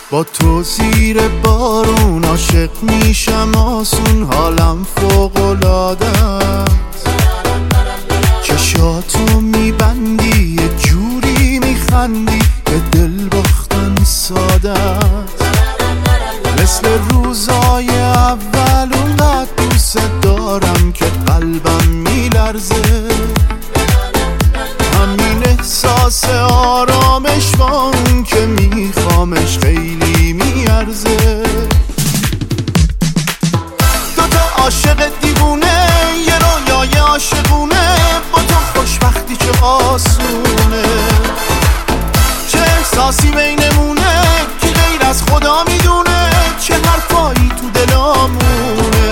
با تو زیر بارون عاشق میشم آسون، حالم فوق‌العاده است. چشاتو میبندی یه جوری میخندی که دل باختن ساده است. مثل روزای اول اونقدر دوست دارم که قلبم میلرزه. همین احساس آرامش با اون که میخوامش خیلی میارزه. دوتا عاشق دیوونه یه رویای عاشقونه، با تو خوشبختی چه آسونه. چه احساسی بینمونه که غیر از خدا میدونه، چه حرفایی تو دلامونه.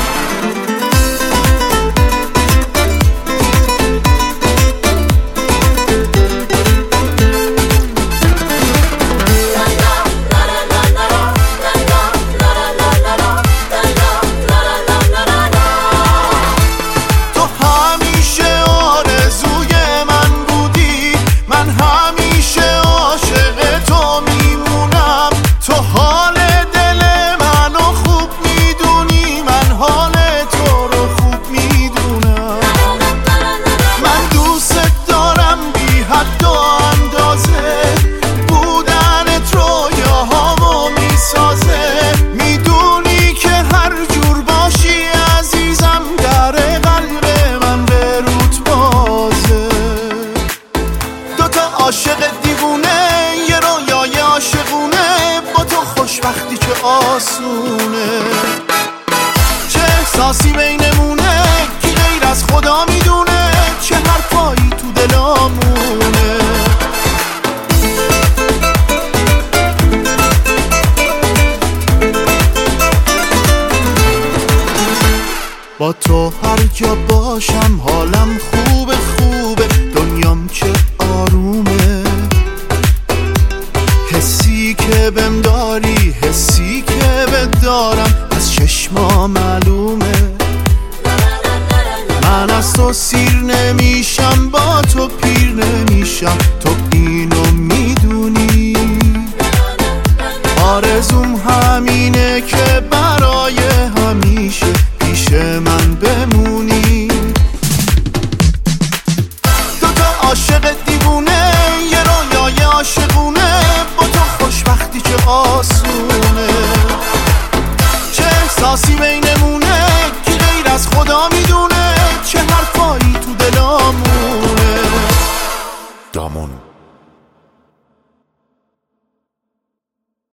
عاشق دیوونه یه رویای عاشقونه، با تو خوشبختی چه آسونه. چه احساسی بینمونه که غیر از خدا میدونه، چه حرفایی تو دلامونه. با تو هر جا باشم حالم خوبه خوبه، دنیام چه آرومه. حسی که بهم داری حسی که بدارم از چشما معلومه. من از تو سیر نمیشم با تو پیر نمیشم، تو اینو میدونی. آرزوم همینه که برای همیشه پیش من بمونی. دوتا عاشق دیوونه یه رویای عاشقونه، با تو خوشبختی چه آسونه. چه احساسی بینمونه که غیر از خدا میدونه، چه حرفایی تو دلامونه. دامون